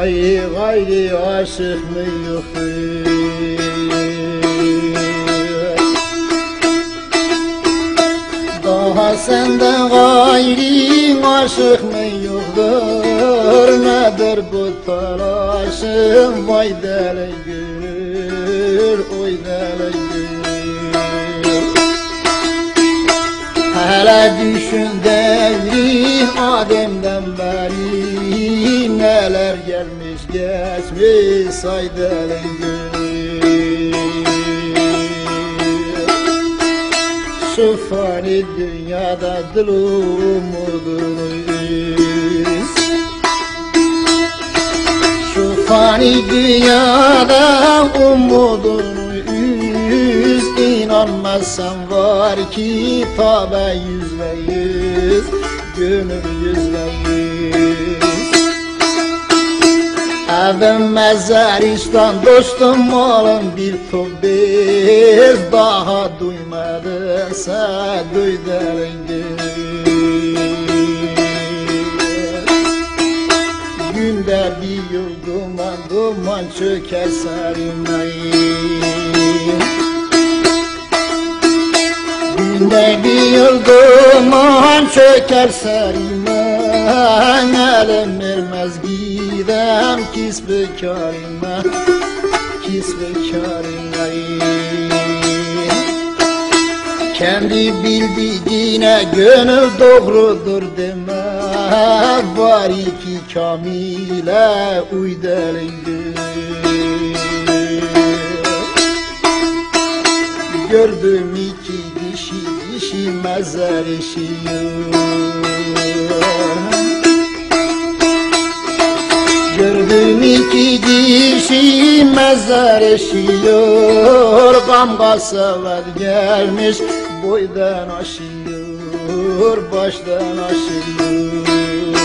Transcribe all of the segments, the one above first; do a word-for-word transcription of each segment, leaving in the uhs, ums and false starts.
Vay gayri aşık mı yok? Daha senden gayri aşık mı yoktur? Nedir bu telaşın? Vay deli gül, oy deli gül. Hele düşün devri Adem'den beri, neler gelmiş geçmiş say deli gül. Şu fani dünyada dil umuduyuz. Şu fani dünyada umuduyuz. İnanmazsan var ki tabe yüzde yüz, gönül yüzde yüz. Evim mezaristan dostum malım bir top bez, daha duymadınsa duy deli gül. Günde bir yıl duman duman çöker sarıma. Günde bir yıl duman çöker sarıma. Elim vermez gidem kisbe kârime, kisbe kârime. Kendi bildiğine gönül doğrudur deme, var iki kamile uy deli gül. Gördüm iki dişi dişi mezar eşiyor. Gördüm iki dişi mezar eşiyor. Gamga sever gelmiş boydan aşıyor, baştan aşıyor.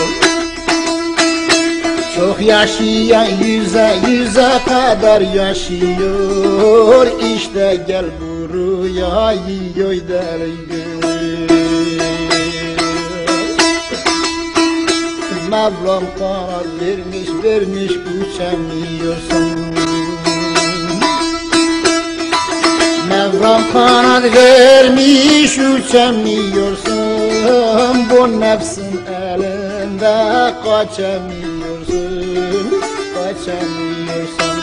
Çok yaşayan yüze yüze kadar yaşıyor. İşte gel buraya yiyor deli gül. Mevlam kanat vermiş vermiş uçamıyorsun. Mevlam kanat vermiş uçamıyorsun. Bu nefsin elinde kaçamıyorsun, kaçamıyorsun.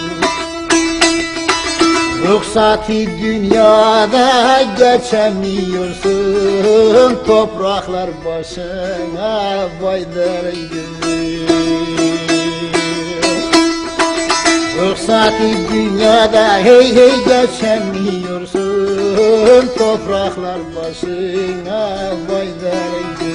Ruhsati dünyada geçemiyorsun. Topraklar başına vay deli gül. Ruhsati dünyada hey hey geçemiyorsun. Topraklar başına vay deli gül.